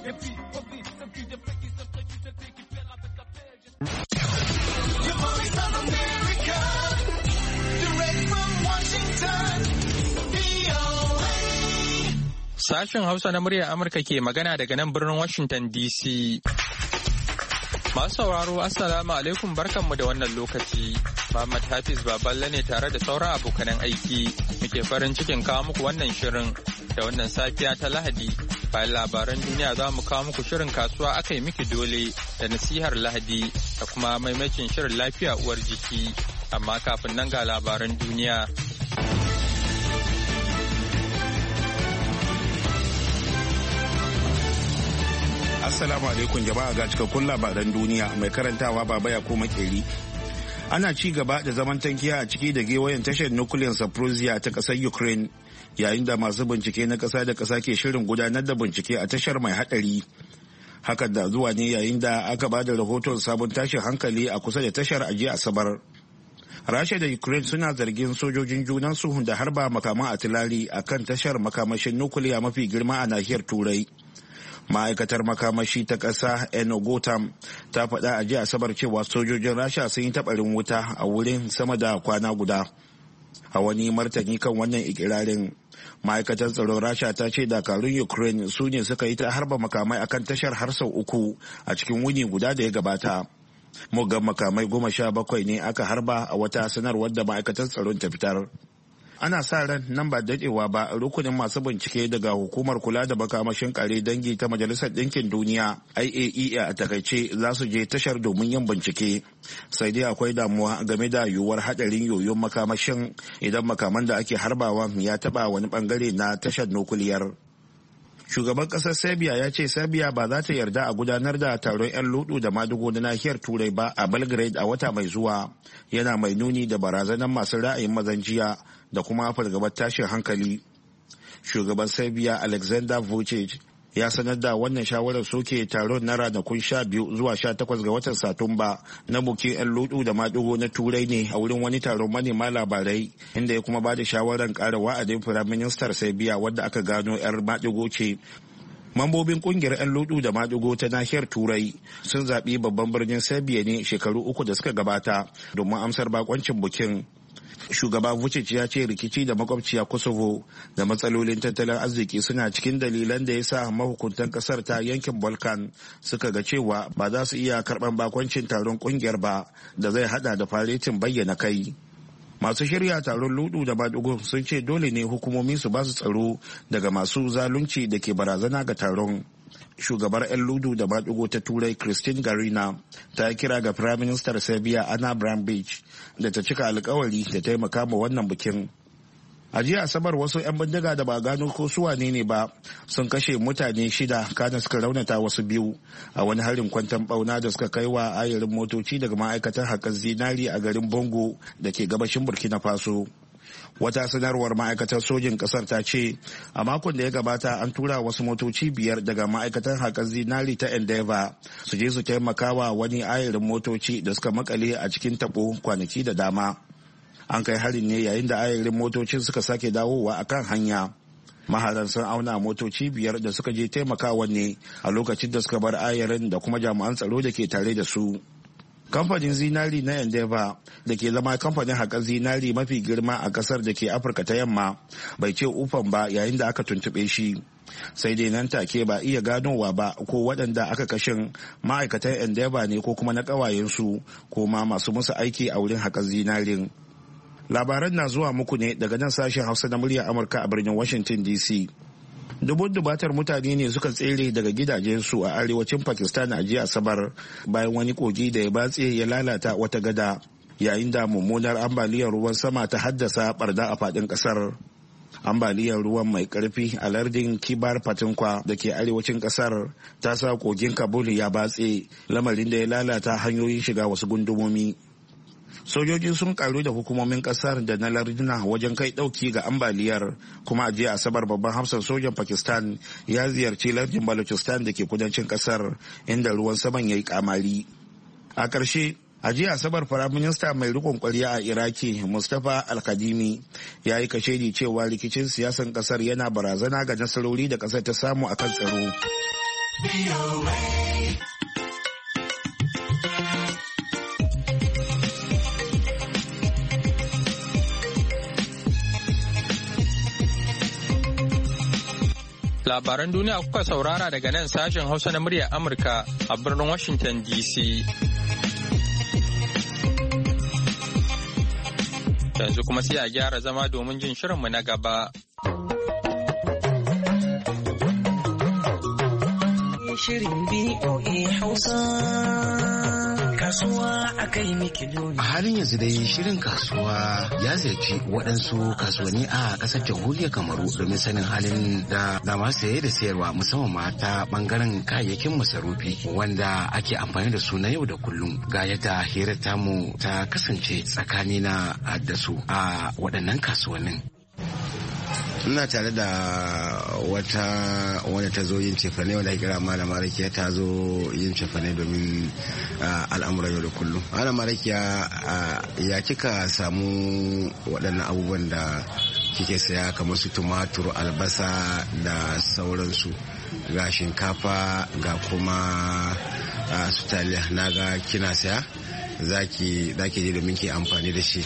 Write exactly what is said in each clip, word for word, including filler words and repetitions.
Sashen Hausa na muryar Amurka ke magana daga nan birnin Washington D C. Masu sauraro Assalamu alaikum barkanmu da wannan lokaci. Muhammad Hafiz Baballe ne tare da sauran abokanan aiki muke farin cikin kawo muku wannan shirin da wannan safiya ta Lahadi. Bayan labaran duniya za mu kawo muku shirin kasuwa aka yi miki dole da nasihar Lahadi da kuma maimacin shirin lafiya uwar jiki. Amma kafin nan ga labaran duniya. Assalamu alaikum jama'a ga cikakkun labaran duniya mai karantawa baba ya koma makeri. Ana ci gaba da zaman tankiya a ciki da gewayen tashar nukiliyar Zaporizhia ta kasar Ukraine yayin da masu bincike na kasa da kasa ke shirin gudanar da bincike a tashar mai hadari. Hakan da zuwa ne yayin da aka ba da rahoton sabon tashin hankali a kusa da tashar a jiya Asabar. Rasha da Ukraine suna zargin sojojin junansu da harba makaman atilari a kan tashar makamashin nukiliya mafi girma a nahiyar Turai. Ma'aikatar makamashi ta ƙasa enogotam ta faɗa a jiya Asabar cewa sojojin rasha sun yi taɓarin wuta a wurin sama da kwana guda. A wani martani kan wannan ikirarin, ma'aikatar tsaron rasha ta ce dakarun Ukraine su ne suka yi ta harba makamai akan tashar har sau uku a cikin wuni guda da ya gabata. Muggan makamai goma sha bakwai ne aka harba a wata sanarwar da ma'aikatar tsaron ta fitar. Ana sa ran nan ba dadewa ba rukunin masu bincike daga hukumar kula da makamashin kare dangi ta Majalisar Ɗinkin Duniya I A E A a takaice za su je tashar domin yin bincike. Sai dai akwai damuwa game da yiwuwar hadarin yoyon makamashin idan makaman da ake harbawa ya taba wani bangare na tashar nukuliyar. Shugaban kasar Serbia ya ce Serbia ba za ta yarda a gudanar da taron 'yan ludu da madugo na nahiyar Turai ba a Belgrade a wata mai zuwa, yana mai nuni da barazanar masu ra'ayin mazan jiya da kuma fargabar tashin hankali. Shugaban Serbia Alexander Vucic ya sanar da wannan shawarar soke taron na ranakun sha biyu zuwa sha takwas ga watan Satumba na bukin 'yan ludu da madugo na Turai ne a wurin wani taron manema labarai, inda ya kuma ba da shawarar ƙara wa'adin Firaministar Serbia wadda aka gano 'yar madugo ce. Mambobin kungiyar 'yan ludu da madugo ta nahiyar Turai sun zaɓi babban birnin Serbia ne shekaru uku da suka gabata domin amsar bakoncin bukin. Shugaba Vucic ya ce rikici da makwabciya Kosovo da matsalolin tattalin arziki suna cikin dalilan da ya sa mahukuntan kasar ta yankin Balkan suka ga cewa ba za su iya karɓar bakoncin taron kungiyar ba da zai hada da faretin bayyana kai. Masu shirya taron ludu da madugo sun ce dole ne hukumomi su ba su tsaro daga masu zalunci da ke barazana ga taron. Shugabar 'yan ludu da madugo ta Turai Christine Garina ta yi kira ga Firaministar Serbia Ana Brnabić da ta cika alkawari da taimaka ma wannan bikin. A jiya Asabar wasu 'yan bindiga da ba gano ko su wane ne ba sun kashe mutane shida kana suka raunata wasu biyu a wani harin kwanton bauna da suka kai wa ayarin motoci daga ma'aikatar haƙar zinari a garin Bongo da ke gabashin Burkina Faso. Wata sanarwar ma'aikatar sojin kasar ta ce a makon da ya gabata an tura wasu motoci biyar daga ma'aikatar haƙar zinari ta Endeavour su je su taimaka wa wani ayarin motoci da suka makale a cikin tabo kwanaki da dama. An kai harin ne yayin da ayarin motocin suka sake dawowa a kan hanya. Maharan sun auna motoci biyar da suka je taimakawa ne a lokacin da suka bar ayarin da kuma jami'an tsaro da ke tare da su. Kamfanin zinari na Endeavour da ke zama kamfanin haƙar zinari mafi girma a ƙasar da ke Afirka ta yamma bai ce ufan ba yayin da aka tuntuɓe shi. Sai dai nan take ba iya ganowa ba ko waɗanda aka kashin ma'aikatan Endeavour ne ko kuma na ƙawayensu ko ma masu musu aiki a wurin haƙar zinarin. Labaran na zuwa muku ne daga nan sashen Hausa na muryar Amurka a birnin Washington D C. Dubun dubatar mutane ne suka tsere daga gidajensu a arewacin Pakistan a jiya Asabar bayan wani kogi da ya batse ya lalata wata gada yayin da mummunar ambaliyar ruwan sama ta haddasa barda a fadin kasar. Ambaliyar ruwan mai karfi a lardin Kibar Patinkwa da ke arewacin kasar ta sa kogin Kabul ya batse, lamarin da ya lalata hanyoyin shiga wasu gundumomi. Sojoji sun karu da hukumomin kasar da na larduna wajen kai dauki ga ambaliyar, kuma a jiya Asabar babban hafsan sojan Pakistan ya ziyarci lardin Balochistan da ke kudancin kasar inda ruwan saman ya yi kamari. A ƙarshe, a jiya Asabar Firaminista mai rikon kwarya a Iraki Mustapha Al-Kadimi ya yi kashedi cewa rikicin siyasan kasar yana barazana ga nasarori da kasar ta samu akan tsaro. Labaran duniya kuka saurara daga nan sashen Hausa na muryar Amurka a birnin Washington D C. Yanzu kuma sai a gyara zama domin jin shirinmu na gaba. Shirin B O A Hausa. Kasuwa a kai miki dole. A halin yanzu dai shirin kasuwa ya ziyarci waɗansu kasuwanni a ƙasar jamhuriyar Kamaru domin sanin halin da da masu saye da sayarwa musamman ma ta ɓangaren kayayyakin masarufi wanda ake amfani da su na yau da kullum. Ga yadda hirar tamu ta kasance tsakanina da su a waɗannan kasuwannin. Ina tare da wata wadda ta zo yin cefane wadda kira malama rakiya ta zo yin cefane domin al'amuran yau da kullum. Malama rakiya ya kika samu waɗannan abubuwan da kike saya kamar su tumatur, albasa da sauransu, ga shinkafa ga kuma su taliya na ga kina saya zaki je domin ki amfani da shi.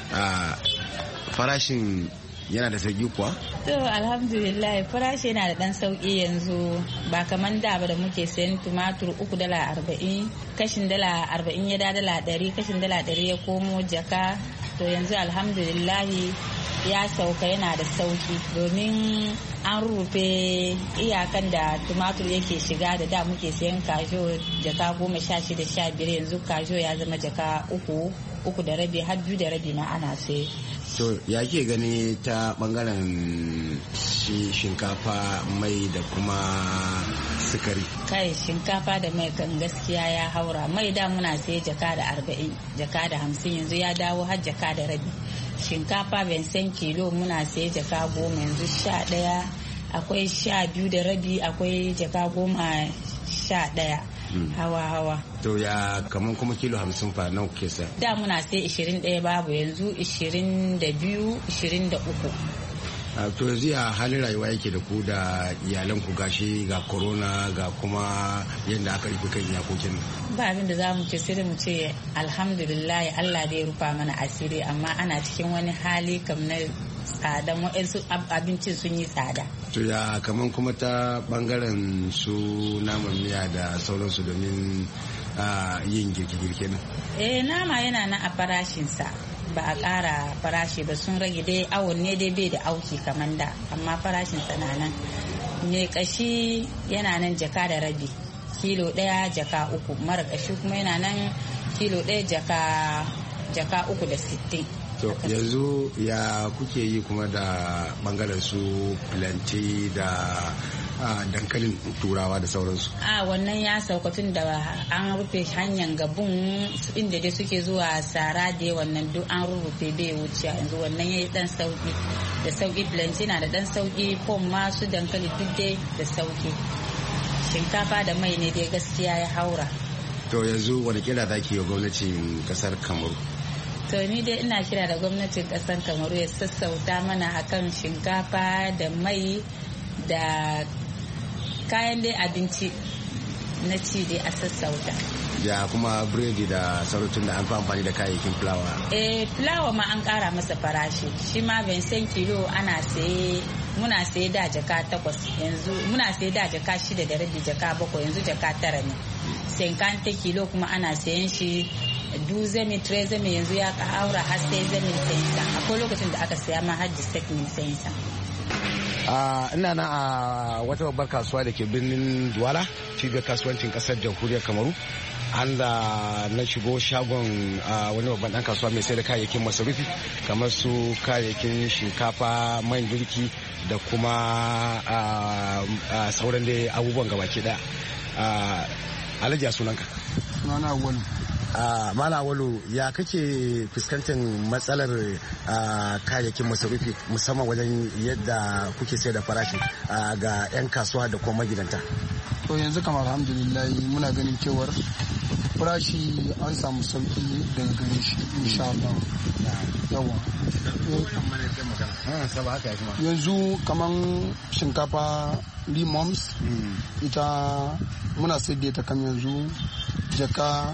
Farashin yana da sauki kuwa? To alhamdulillah farashi yana da dan sauki yanzu ba kaman da ba da muke sayan tumatur uku dala arba'in, kashin dala arba'in ya da dala ɗari, kashin dala ɗari ya komo jaka. To yanzu alhamdulillah ya sauka yana da sauki domin an rufe iyakan da tumatur yake shiga da da muke sayan kajo jaka goma sha shida sha biyar yanzu kajo ya zama jaka uku uku da rabi har biyu da rabi ma ana sai. To ya ke gani ta bangaren shi shinkafa mai da kuma sukari? Kai shinkafa da mai kan gaskiya ya haura. Mai da muna sai jaka da arba'in jaka da hamsin yanzu ya dawo har jaka da rabi. Shinkafa bensan kilo muna sai jaka goma yanzu sha ɗaya, akwai sha biyu da rabi, akwai jaka goma sha ɗaya. hawa hawa to ya kaman kuma kilo hamsin fa nan kuke sa? Da muna sai ishirin ɗaya babu yanzu ishirin da biyu ishirin da uku. To yanzu ya halin rayuwa yake da ku da iyalan ku gashi ga corona ga kuma yadda aka rufe kan iyakokin? Ba abin da za mu ce sai mu ce alhamdulillah Allah da ya rufa mana asiri amma ana cikin wani hali kam na tsadan waɗansu abincin sun yi tsada. To ya kaman kuma ta bangaren su naman miya da sauransu domin yin girke-girke nan? Eh nama yana nan a farashinsa ba a ƙara farashi ba, sun rage dai awon ne dai bai da auki kamar da amma farashinsa na nan. Me kashi yana nan jaka da rabi, kilo ɗaya jaka uku, mara kashi kuma yana nan kilo ɗaya jaka jaka uku da sittin. To yanzu ya kuke yi kuma da bangaren su plantain da dankalin turawa da sauransu? A wannan ya sauka tun da an rufe hanyar gabun inda dai suke zuwa sara da wannan duk an rufe bai wuce yanzu wannan ya yi dan sauki da sauki. Plantain na da dan sauki, pom masu dankali duk dai da sauki. Shinkafa da mai ne dai gaskiya ya haura. To yanzu wani kira zaki yi gwamnatin kasar Kamaru? To ni dai ina kira da gwamnatin kasar Kamaru ya sassauta mana akan shinkafa da mai da kayan dai abinci na ci dai a sassauta. Ya kuma biredi da saurutun da an fi amfani da kayayyakin fulawa? Eh fulawa ma an kara masa farashi, shi ma bensan kilo ana saye muna saye da jaka takwas yanzu muna saye da jaka shida da rabi jaka bakwai yanzu jaka tara ne. Senkanta kilo kuma ana sayen shi duzemi trezemi yanzu ya aura har sai zemin sayinsa, akwai lokacin da aka saya ma hajji statement sayinsa. ina na a wata babbar kasuwa da ke birnin Duwala, cibiyar kasuwancin kasar jamhuriyar Kamaru, an da na shigo shagon wani babban dan kasuwa mai sai da kayayyakin masarufi kamar su kayayyakin shinkafa, man girki da kuma sauran dai abubuwan gabaki daya. Alhaji a sunanka? Sunana wani. Uh, Mala Walu, ya kake fuskantar matsalar uh, kayayyakin masarufi musamman wajen yadda kuke sai da farashi uh, ga 'yan kasuwa da kuma magidanta? to yanzu kamar alhamdulillah muna ganin cewar farashi an samu sauki daga gare shi insha Allah. Yawa yanzu kaman shinkafa limons ita muna sai da ta kan yanzu jaka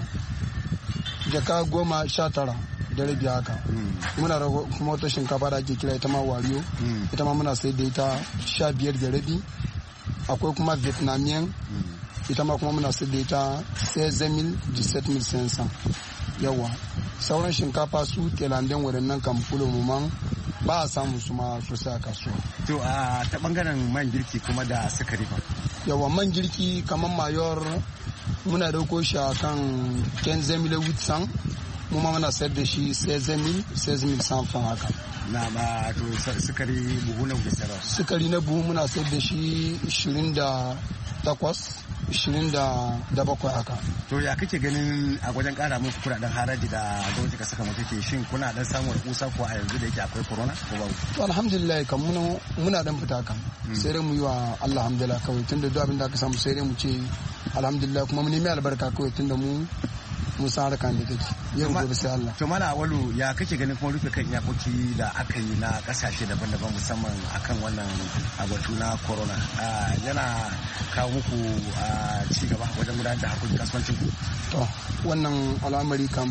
jaka goma sha tara da rabi haka. Muna da kuma wata shinkafa da ake kira ita ma wariyo ita ma muna sai da ita sha biyar da rabi. Akwai kuma vietnamian ita ma kuma muna sai da ita seize mille dix-sept mille cinq cents. Yawa sauran shinkafa su telandin waɗannan kan fulo mu ba a samu su ma sosai a kasuwa. To a ta bangaren man girki kuma da sukari fa. Yawa man girki kamar mayor muna dauko shi a kan quinze mille huit cents mu ma muna sayar da shi seize mille seize mille cent francs haka. Na ba to sukari buhu na kuke sayarwa? Sukari na buhu muna sayar da shi ishirin da takwas ishirin da bakwai haka. To ya kake ganin a wajen kara muku kudaden haraji da gwamnati ka saka mutu ke shin kuna dan samun kusa ko a yanzu da yake akwai corona ko babu? To alhamdulillah kan muna muna dan fita kan sai dai mu yi wa Allah alhamdulillah kawai tunda duk abin da aka samu sai dai mu ce alhamdulillah kuma mu nemi albarka kawai tunda mu mun san harkan da take yau gobe sai Allah. To mala Awalu ya kake ganin kuma rufe kan iyakoki da aka yi na kasashe daban-daban musamman akan wannan abatu na corona yana kawo muku ci gaba wajen gudanar da harkokin kasuwancin ku? To wannan al'amari kam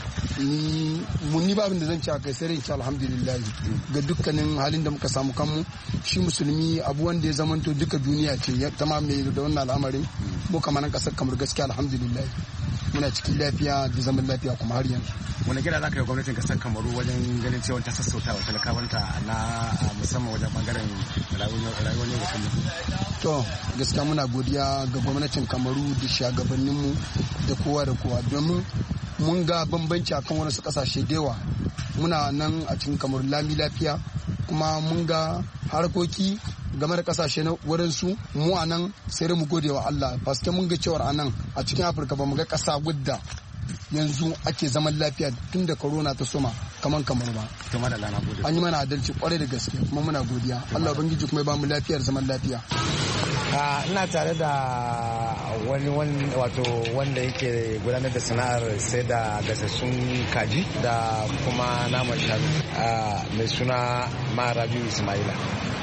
ni mun ni babin da zan ci a kai sai in ci alhamdulillah ga dukkanin halin da muka samu kanmu. Shi musulmi abu wanda ya zamanto duka duniya ce ya tamame da wannan al'amarin mu kamar kasar kamar gaskiya alhamdulillah muna cikin lafiya da zaman lafiya kuma har yanzu. Wani gida za ka yi gwamnatin kasar Kamaru wajen ganin cewa ta sassauta wa talakawanta na musamman wajen bangaren rayuwar yau da kullum? To gaskiya muna godiya ga gwamnatin Kamaru da shugabanninmu da kowa da kowa domin mun ga bambanci akan wasu kasashe da yawa. Muna nan a cikin Kamaru lami lafiya kuma mun ga harkoki game da kasashe na wurinsu mu a nan sai mu gode wa Allah paske mun ga cewar a nan a cikin Afirka ba mu ga kasa wadda yanzu ake zaman lafiya tun da corona ta soma kaman kamar ba. An yi mana adalci kwarai da gaske kuma muna godiya. Allah ubangiji kuma ya ba mu lafiyar zaman lafiya. Ina tare da wani wato wanda yake gudanar da sana'ar sai da gasassun kaji da kuma naman shanu mai suna Rabi Ismaila.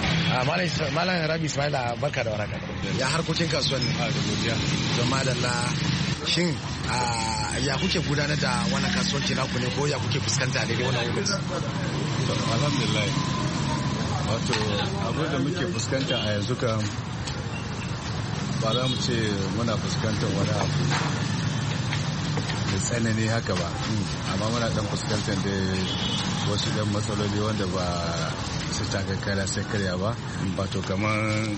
Malam Rabi Ismaila barka da warhaka. Ya harkokin kasuwan ne? Da godiya. To madalla shin ya kuke gudanar da wannan kasuwanci naku ne ko ya kuke fuskanta daidai wannan lokaci? Alhamdulillah. Wato abin da muke fuskanta a yanzu kan ba za mu ce muna fuskantar wani abu da tsanani haka ba, amma muna dan fuskantar da wasu dan matsaloli wanda ba su taka kara sai karya ba. Wato kamar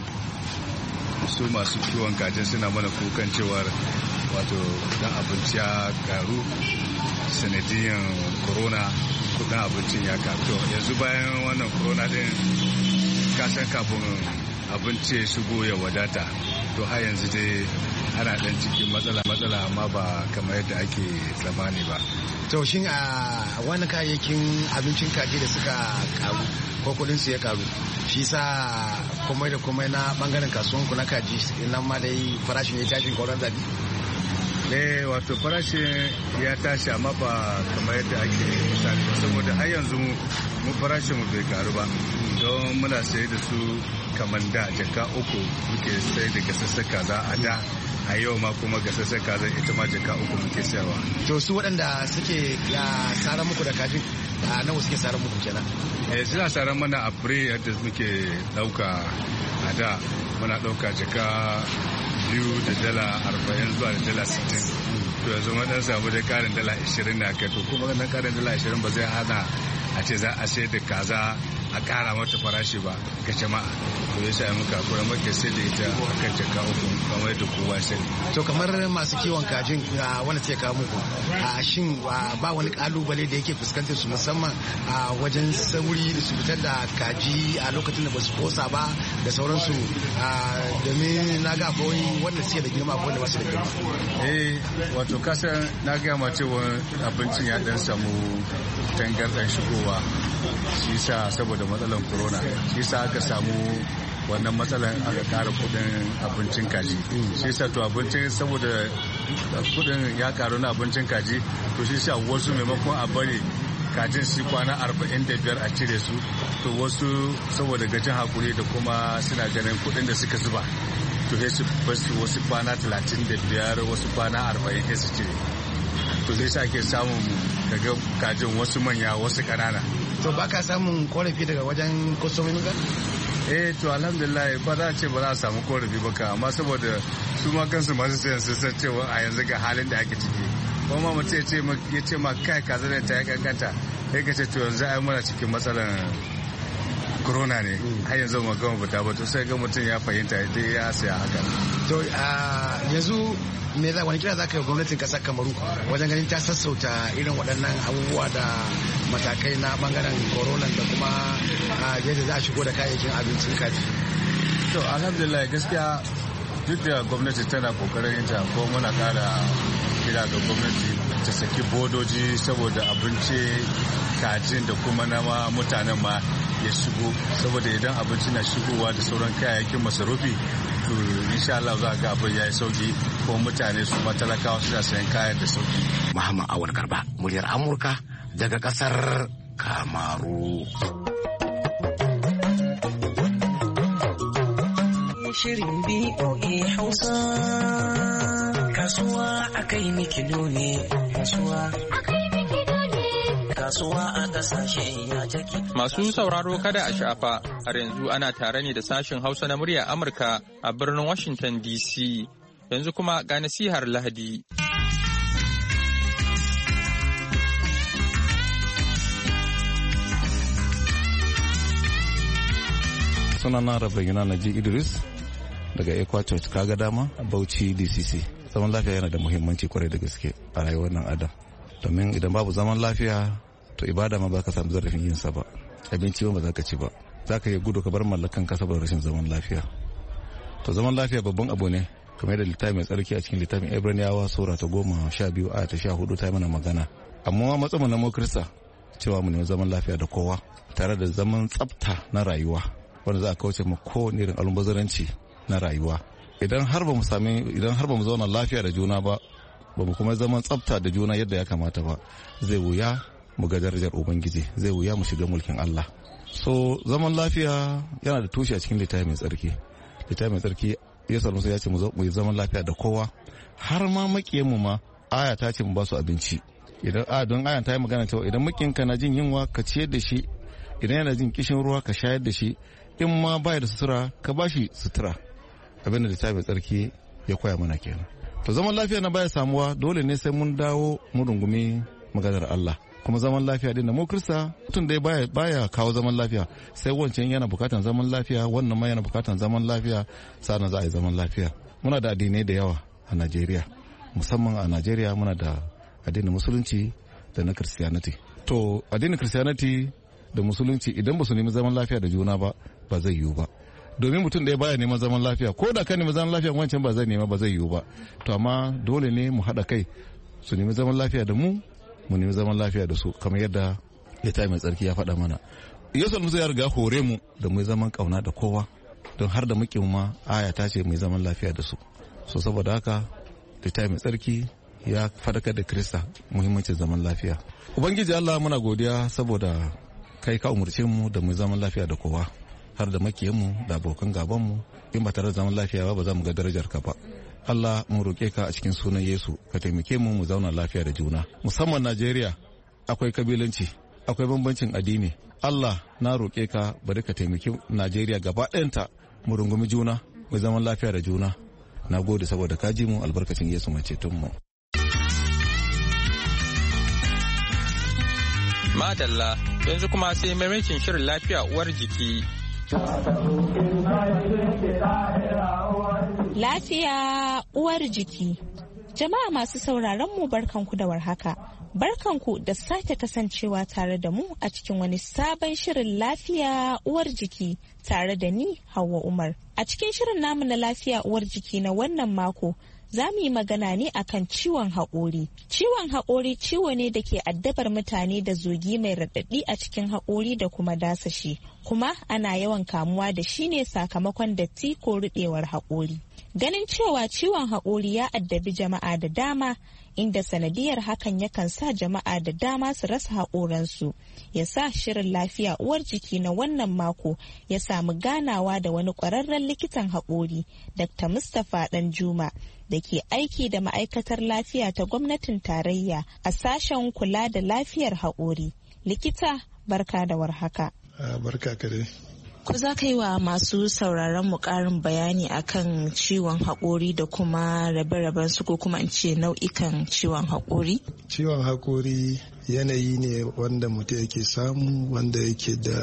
su masu kiwon kajin suna mana kukan cewar wato dan abinci ya karu sanadiyan corona, kudin abincin ya karu. Yanzu bayan wannan corona din kasan kafin abinci ya shigo ya wadata, to har yanzu dai ana dan cikin matsala matsala amma ba kamar yadda ake tsammani ba. To shin a wani kayayyakin abincin kaji da suka karu ko kudin su ya karu, shi sa komai da komai na bangaren kasuwan ku na kaji nan ma dai farashin ya tashi koran zabi? Eh wato farashin ya tashi amma ba kamar yadda ake misali ba, saboda har yanzu mu farashin mu bai karu ba, don muna sayar da su kamar da jaka uku muke sai da gasassan kaza a da, a yau ma kuma gasassan kaza ita ma jaka uku muke sayarwa. To su waɗanda suke ya saran muku da kajin a nawa suke saran muku kenan? Eh suna saran mana a fure yadda muke ɗauka a da muna ɗauka jaka biyu da dala arba'in zuwa da dala sittin. To yanzu mun dan samu da karin dala ashirin na kai, to kuma wannan karin dala ashirin ba zai hana a ce za a sayar da kaza a kara mata farashi ba ga jama'a. To yasa muka kura muke sai da ita akan jaka uku kamar yadda kowa sani. To kamar masu kiwon kajin wanda suke kawo muku, a shin ba wani kalubale da yake fuskantar su musamman a wajen sauri da su fitar da kaji a lokacin da ba su kosa ba da sauransu, domin na ga akwai wanda suke da girma ko wanda ba su da girma? Eh wato kasan na gaya ma cewa abincin ya dan samu tangardan shigowa, shi sa saboda matsalar corona, shi sa aka samu wannan matsalar aka kara kudin abincin kaji shi yasa to abincin saboda kudin ya karu na abincin kaji to shi yasa wasu maimakon a bari kajin shi kwana arba'in da biyar a cire su to wasu saboda gajin hakuri da kuma suna ganin kudin da suka zuba to sai su basu wasu kwana talatin da biyar wasu kwana arba'in sai su cire to sai sa ke samun kaga kajin wasu manya wasu kanana. To ba ka samun korafi daga wajen kwastomomi ba? Eh to alhamdulillah ba za a ce ba za a samu korafi ba ka amma saboda su ma kansu masu sayan sun san cewa a yanzu ga halin da ake ciki kuma mutum ya ce ya ce ma kai kaza da ta ya kankanta sai ka ce to yanzu ai muna cikin matsalar corona ne har yanzu ba gama fita ba to sai ga mutum ya fahimta dai ya saya haka. To yanzu me za wani kira za ka yi gwamnatin kasar Kamaru wajen ganin ta sassauta irin waɗannan abubuwa da matakai na bangaren corona da kuma yadda za a shigo da kayayyakin abincin kaji? To alhamdulillah gaskiya duk da gwamnati tana kokarin ta ko muna kara kira ga gwamnati ta saki bodoji saboda abinci kajin da kuma na mutanen ma ya shigo saboda idan abinci na shigowa da sauran kayayyakin masarufi to insha Allah za ga abin yayi sauki ko mutane su matalakawa suna sayan kayan da sauki. Muhammad Awal Garba, muryar Amurka daga kasar Kamaru. Shirin B O A Hausa kasuwa akai mikido ne kasuwa akai mikido ne kasuwa a kasashe ya take. Masu sauraro kada a shafa har yanzu ana tare ne da sashen Hausa na murya Amurka a birnin Washington D C. Yanzu kuma ga nasihar Lahadi. Sunana Rabbi Yunanaji Idris daga Ekwa Church kaga dama Bauchi D C C. Zaman lafiya yana da muhimmanci kwarai da gaske a rayuwar nan adam. Domin idan babu zaman lafiya to ibada ma ba ka samu zarafin yin sa ba. Abinci ba za ka ci ba. Za ka yi gudu ka bar mallakan ka saboda rashin zaman lafiya. To zaman lafiya babban abu ne kamar da littafi mai tsarki a cikin littafin Ibraniyawa sura ta goma sha biyu aya ta sha hudu ta mana magana. Amma matsayin na mu Kirista cewa mu nemi zaman lafiya da kowa tare da zaman tsafta na rayuwa wanda za a kauce mu kowane irin almubazaranci na rayuwa. Idan har ba mu sami idan har ba mu zauna lafiya da juna ba ba mu kuma zaman tsafta da juna yadda ya kamata ba zai wuya mu ga darajar ubangiji zai wuya mu shiga mulkin Allah. So zaman lafiya yana da tushe a cikin littafi mai tsarki. Littafi mai tsarki Yesu Musa ya ce mu yi zaman lafiya da kowa har ma makiyan mu ma aya ta ce mu ba su abinci. Idan a don aya ta yi magana cewa idan makiyanka na jin yunwa ka ciyar da shi idan yana jin kishin ruwa ka shayar da shi in ma baya da sutura ka bashi sutura. Abin da littafi mai tsarki ya koya mana kenan. To zaman lafiya na baya samuwa dole ne sai mun dawo mu rungumi maganar Allah. Kuma zaman lafiya din da mu Kirista mutum dai baya baya kawo zaman lafiya sai wancan yana bukatan zaman lafiya wannan ma yana bukatan zaman lafiya sannan za a yi zaman lafiya. Muna da addinai da yawa a Najeriya musamman a Najeriya muna da addinin musulunci da na Christianity. To addinin Christianity da musulunci idan ba su nemi zaman lafiya da juna ba ba zai yiwu ba. Domin mutum ɗaya baya neman zaman lafiya ko da ka nemi zaman lafiya wancan ba zai nema ba zai yiwu ba. To amma dole ne mu haɗa kai su nemi zaman lafiya da mu mu nemi zaman lafiya da su kamar yadda littafi mai tsarki ya faɗa mana. Yesu Musa ya riga hore mu da mu zaman kauna da kowa don har da muke ma aya ta ce mu zaman lafiya da su. So saboda haka littafi mai tsarki ya faɗakar da Kirista muhimmancin zaman lafiya. Ubangiji Allah muna godiya saboda kai ka umurce mu da mu zaman lafiya da kowa har da makiyanmu da abokan gabanmu in ba tare da zaman lafiya ba ba za mu ga darajar ka ba. Allah mu roƙe ka a cikin sunan Yesu ka taimake mu mu zauna lafiya da juna musamman Najeriya akwai kabilanci akwai bambancin addini. Allah na roƙe ka bari ka taimake Najeriya gaba ɗayanta mu rungumi juna mu zaman lafiya da juna. Na gode saboda ka ji mu albarkacin Yesu mai ceton mu. Madalla yanzu kuma sai maimakin shirin lafiya uwar jiki. Lafiya uwar jiki. Jama'a masu sauraron mu barkanku da warhaka. Barkanku da sake kasancewa tare da mu a cikin wani sabon shirin lafiya uwar jiki tare da ni Hauwa Umar. A cikin shirin namu na lafiya uwar jiki na wannan mako za mu yi magana ne akan ciwon haƙori. Ciwon haƙori ciwo ne da ke addabar mutane da zogi mai raɗaɗi a cikin haƙori da kuma dasashi, kuma ana yawan kamuwa da shi ne sakamakon datti ko ruɓewar haƙori. Ganin cewa ciwon haƙori ya addabi jama'a da dama, inda sanadiyar hakan yakan sa jama'a da dama su rasa haƙoransu, ya sa shirin lafiya uwar jiki na wannan mako ya samu ganawa da wani ƙwararren likitan haƙori, Dakta Mustapha Danjuma, da ke aiki da ma'aikatar lafiya ta gwamnatin tarayya a sashen kula da lafiyar haƙori. Likita, barka da warhaka. Barka kare. Ko za ka yi wa masu sauraron mu ƙarin bayani akan ciwon haƙori da kuma rabe-raben su, ko kuma in ce nau'ikan ciwon haƙori? Ciwon haƙori yanayi ne wanda mutum yake samu, wanda yake da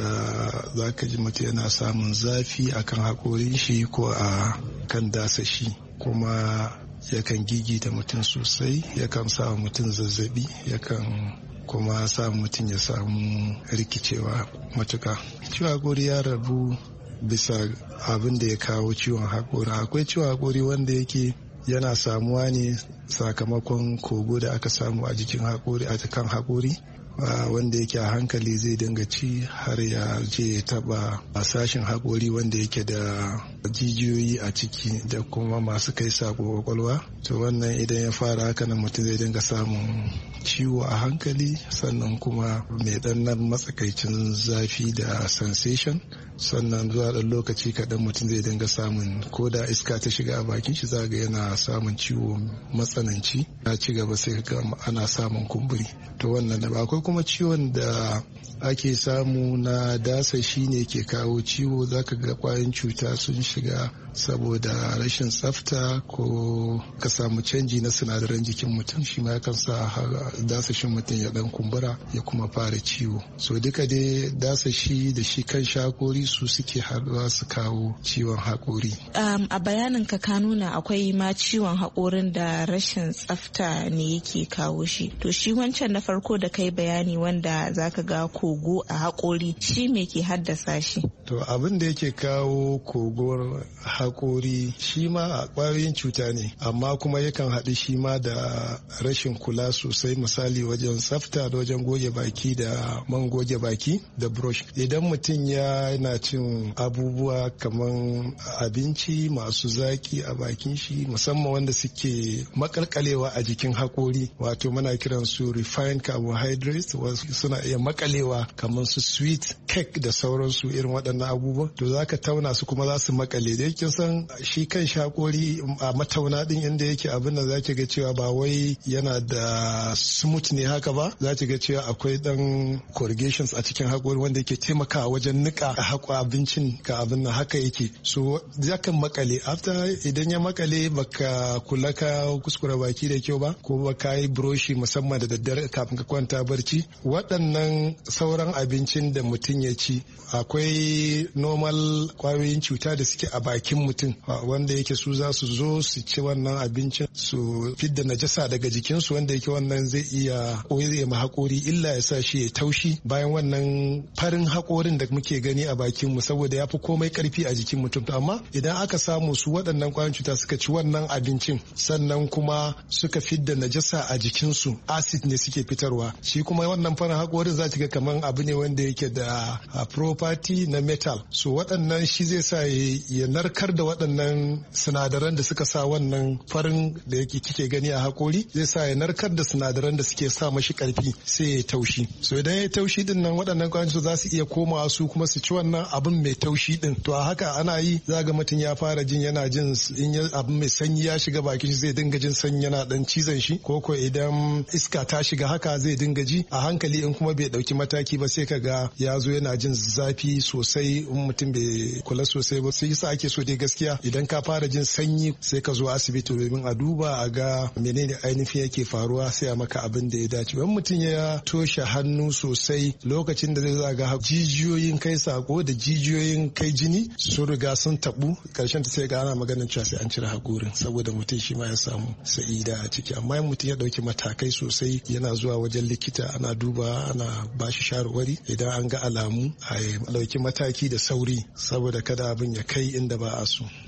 za ka ji mutum yana samun zafi akan haƙorin shi ko a kan dasa shi, kuma yakan gigita mutum sosai, yakan sa mutum zazzabi, yakan kuma sa mutum ya samu rikicewa matuka. Ciwon haƙori ya rabu bisa abin da ya kawo ciwon haƙori. Akwai ciwon haƙori wanda yake yana samuwa ne sakamakon kogo da aka samu a jikin haƙori, a kan haƙori, wanda yake a hankali zai dinga ci har ya je ya taba a sashen haƙori wanda yake da jijiyoyi a ciki da kuma masu kai sako kwakwalwa. To wannan idan ya fara haka nan mutum zai dinga samun ciwo a hankali, sannan kuma mai ɗannan matsakaicin zafi da sensation, sannan zuwa ɗan lokaci kaɗan mutum zai dinga samun, ko da iska ta shiga a bakin shi zaga yana samun ciwo matsananci, ya ci gaba sai ga ana samun kumburi. To wannan da akwai kuma ciwon da ake samu na dasa shi ne ke kawo ciwo, zaka ga kwayoyin cuta sun shiga saboda rashin tsafta ko ka samu canji na sinadaran jikin mutum, shi ma yakan sa dasashin mutum ya dan kumbura ya kuma fara ciwo. So duka dai dasashi da shi kan haƙori su suke haɗuwa su kawo ciwon haƙori. Um, a bayanin ka ka nuna akwai ma ciwon haƙorin da rashin tsafta ne yake kawo shi. To shi wancan na farko da kai bayani wanda zaka ga kogo a haƙori, shi me ke haddasa shi? To abin da yake kawo kogor haƙori shi ma a ƙwayoyin cuta ne, amma kuma yakan haɗu shi ma da rashin kula sosai, misali wajen tsafta da wajen goge baki da man goge baki da brush. Idan mutum ya na cin abubuwa kamar abinci masu zaki a bakin shi, musamman wanda suke makalkalewa a jikin haƙori, wato muna kiran su refined carbohydrates, wasu suna iya makalewa kamar su sweet cake da sauransu, irin waɗannan abubuwan, to za ka tauna su kuma za su makale. Da yake san shi kan shakori a matauna din inda yake abin da za ki ga cewa ba wai yana da smooth ne haka ba, za ki ga cewa akwai dan corrugations a cikin haƙori wanda yake taimakawa wajen nika a haƙo abincin ka abin nan haka yake. So zakan makale, after idan ya makale baka kula ka kuskura baki da kyau ba, ko baka yi broshi musamman da daddare kafin ka kwanta barci, waɗannan sauran abincin da mutum ya ci akwai normal kwayoyin cuta da suke a bakin mutum wanda yake su za su zo su ci wannan abincin su fidda najasa daga jikinsu, wanda yake wannan zai iya koyi ma haƙori illa, ya sa shi ya taushi. Bayan wannan farin haƙorin da muke gani a bakin mu, saboda ya fi komai karfi a jikin mutum, to amma idan aka samu su waɗannan kwayoyin cuta suka ci wannan abincin, sannan kuma suka fidda najasa a jikinsu, acid ne suke fitarwa, shi kuma wannan farin haƙorin za ga kamar abu ne wanda yake da property na metal, so waɗannan shi zai sa ya narkar da waɗannan sinadaran da suka sa wannan farin da yake kike gani a haƙori, zai sa ya narkar da sinadaran da suke sa mashi ƙarfi sai ya taushi. So idan ya taushi din nan, waɗannan kwayoyin za su iya komawa su kuma su ci wannan abin mai taushi din. To a haka ana yi, za ga mutum ya fara jin yana jin in abin mai sanyi ya shiga bakin shi zai dinga jin sanyi yana dan cizon shi, ko ko idan iska ta shiga haka zai dinga ji a hankali. In kuma bai dauki mataki ba sai kaga ya zo yana jin zafi sosai in mutum bai kula sosai ba. Sai yasa ake so dai gaskiya idan ka fara jin sanyi sai ka zo asibiti domin a duba a ga menene ainihin yake faruwa, sai a maka abin da ya dace. Wani mutum ya toshe hannu sosai lokacin da zai zaga jijiyoyin kai sako da jijiyoyin kai jini sun riga sun tabu, karshen ta sai ga ana maganin cewa sai an cire haƙorin saboda mutum shi ma ya samu sa'ida a ciki. Amma in mutum ya dauki matakai sosai, yana zuwa wajen likita ana duba, ana bashi shawarwari, idan an ga alamu a dauki mataki da sauri saboda kada abin ya kai inda ba a so.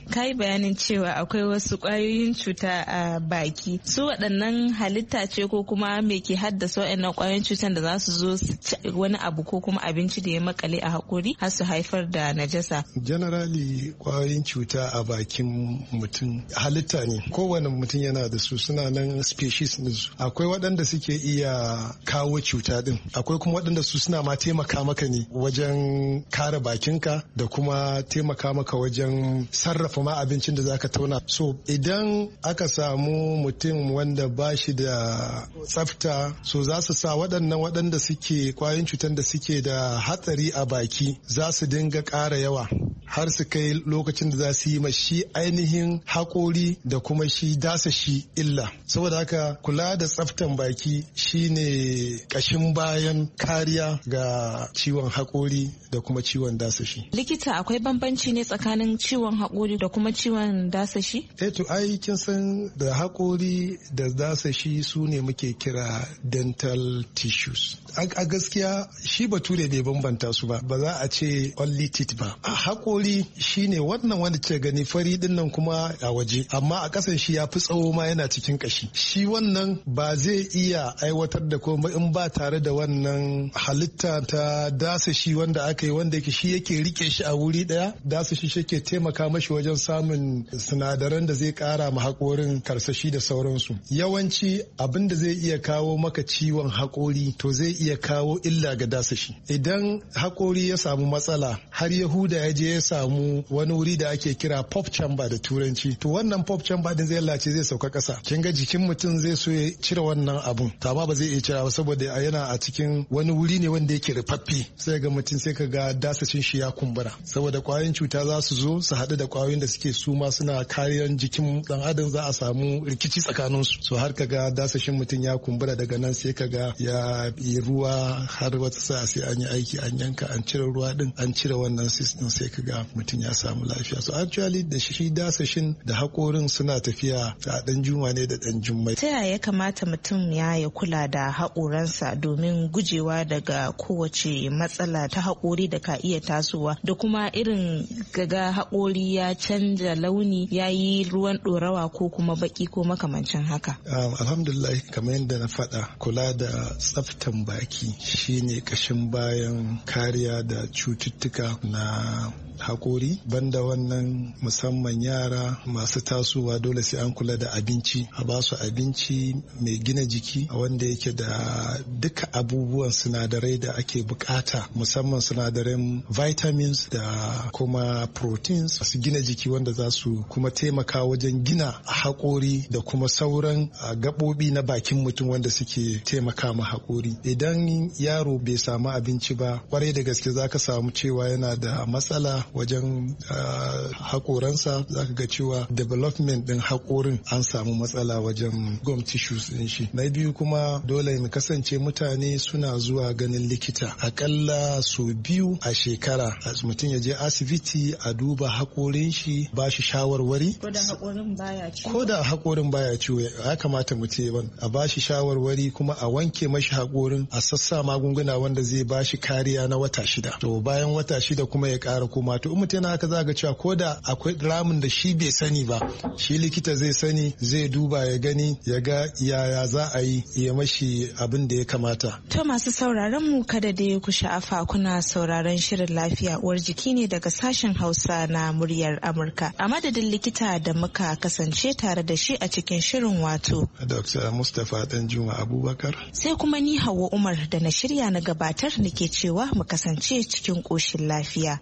Ka yi bayanin cewa akwai wasu ƙwayoyin cuta a baki. Su waɗannan halitta ce ko kuma me ke haddasa waɗannan ƙwayoyin cutan da za su zo su ci wani abu ko kuma abinci da ya makale a haƙori har su haifar da najasa? Generally ƙwayoyin cuta a bakin mutum halitta ne. Kowane mutum yana da su, suna nan species ɗinsu. Akwai waɗanda suke iya kawo cuta ɗin. Akwai kuma waɗanda su suna ma taimaka maka ne wajen kare bakinka da kuma taimaka maka wajen sarrafa ma abincin da zaka tauna. So idan aka samu mutum wanda ba shi da tsafta, so za su sa waɗannan waɗanda suke kwayoyin cutar da suke da hatsari a baki za su dinga ƙara yawa har su kai lokacin da za su yi ma shi ainihin haƙori da kuma shi dasa shi illa. Saboda haka kula da tsaftan baki shine ƙashin bayan kariya ga ciwon haƙori da kuma ciwon dasa shi. Likita, akwai bambanci ne tsakanin ciwon haƙori da kuma ciwon dasa shi? Eh to ai kin san da haƙori da dasa shi su ne muke kira dental tissues. A gaskiya shi bature bai bambanta su ba, ba za a ce only teeth ba. A haƙori shine wannan wanda ke gani fari din nan kuma a waje, amma a ƙasan shi ya fi tsawo ma yana cikin ƙashi. Shi wannan ba zai iya aiwatar da komai in ba tare da wannan halitta ta dasa shi wanda aka yi, wanda yake shi yake rike shi a wuri ɗaya. Dasa shi shi ke taimaka mashi wajen samun sinadaran da zai ƙara ma haƙorin karsashi da sauransu. Yawanci abin da zai iya kawo maka ciwon haƙori to zai iya kawo illa ga dasa shi. Idan haƙori ya samu matsala har Yahuda ya je ya samu wani wuri da ake kira pop chamber da turanci, to wannan pop chamber din zai lace zai sauka ƙasa. Kin ga jikin mutum zai so ya cire wannan abun, to amma ba zai iya cira ba saboda yana a cikin wani wuri ne wanda yake rufaffe. Sai ga mutum sai ka ga dasashin shi ya kumbura saboda ƙwayoyin cuta za su zo su haɗu da ƙwayoyin da suke suma suna kariyan jikin ɗan adam, za a samu rikici tsakanin su. So har ka ga dasashin mutum ya kumbura, daga nan sai ka ga ya yi ruwa har wata sa'a sai an yi aiki an yanka an cire ruwa din an cire wannan system sai ka ga mutum ya samu lafiya. So actually da shi dasashin da haƙorin suna tafiya a ɗan juma ne da ɗan jummai. Ta yaya ya kamata mutum ya ya kula da haƙoransa domin gujewa daga kowace matsala ta haƙori da ka iya tasowa, da kuma irin gaga haƙori ya canja launi ya yi ruwan ɗorawa ko kuma baki ko makamancin haka? Um, alhamdulillah, kamar yadda na faɗa, kula da tsaftan baki shine ƙashin bayan kariya da cututtuka na haƙori. Banda wannan, musamman yara masu tasowa dole sai an kula da abinci, a ba su abinci mai gina jiki wanda yake da duka abubuwan sinadarai da ake bukata, musamman sinadaran vitamins da kuma proteins su gina jiki wanda za su kuma taimaka wajen gina haƙori da kuma sauran gaɓoɓi na bakin mutum wanda suke taimaka ma haƙori. Idan yaro bai samu abinci ba, kwarai da gaske za ka samu cewa yana da matsala wajen haƙoransa. Za ka ga cewa development ɗin haƙorin an samu matsala wajen gum tissues ɗin shi. Na biyu kuma dole mu kasance mutane suna zuwa ganin likita akalla sau biyu a shekara. Mutum ya je asibiti a duba haƙorin shi, ba shi shawarwari. Ko da haƙorin baya ciwo. Ko da haƙorin baya ciwo ya kamata mu ce a ba shi shawarwari, kuma a wanke mashi haƙorin, a sassa magunguna wanda zai ba shi kariya na wata shida. To bayan wata shida kuma ya ƙara koma. To in mutum yana haka za ga cewa ko da akwai ramin da shi bai sani ba, shi likita zai sani, zai duba ya gani ya ga yaya za a yi ya mashi abin da ya kamata. To masu sauraron mu, kada da ku sha'afa, kuna sauraron shirin lafiya uwar jiki ne daga sashen Hausa na muryar Amurka. A madadin likita da muka kasance tare da shi a cikin shirin, wato Doctor Mustapha Danjuma Abubakar. Sai kuma ni Hauwa Umar da na shirya na gabatar nake cewa mu kasance cikin ƙoshin lafiya.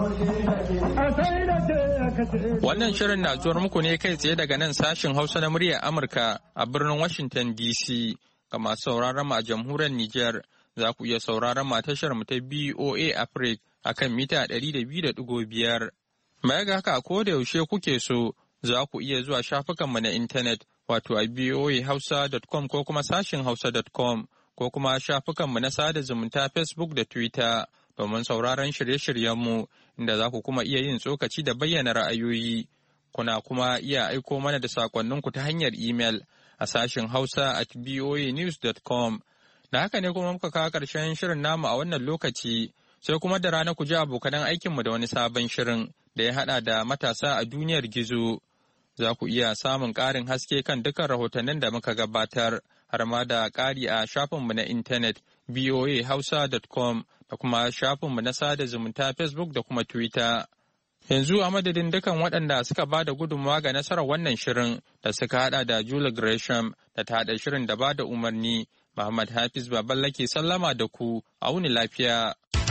Wannan shirin na zuwar muku ne kai tsaye daga nan sashin Hausa na muryar Amurka a birnin Washington D C. Ga masu sauraron mu a jamhuriyar Nijar, za ku iya sauraron mu a tashar mu ta B O A Africa a kan mita ɗari da biyu da ɗigo biyar. Mai ga haka, ko da yaushe kuke so, za ku iya zuwa shafukanmu na intanet, wato a b o a hausa dot com ko kuma sashin hausa dot com, ko kuma shafukanmu na sada zumunta Facebook da Twitter domin sauraron shirye-shiryenmu, inda za ku kuma iya yin tsokaci da bayyana ra'ayoyi. Kuna kuma iya aiko mana da sakonninku ta hanyar imel a sashin hausa at b o a news dot com. Da haka ne kuma muka kawo ƙarshen shirin namu a wannan lokaci, sai kuma da rana ku ji abokanan aikinmu da wani sabon shirin da ya haɗa da matasa a duniyar gizo. Za ku iya samun ƙarin haske kan dukkan rahotannin da muka gabatar har ma da ƙari a shafinmu na intanet v o a hausa dot com da kuma shafinmu na sada zumunta Facebook da kuma Twitter. Yanzu a madadin dukan waɗanda suka ba da gudunmawa ga nasarar wannan shirin da suka haɗa da Julie Gresham da ta haɗa shirin da ba da umarni, Muhammad Hafiz Baballa ke sallama da ku, a wuni lafiya.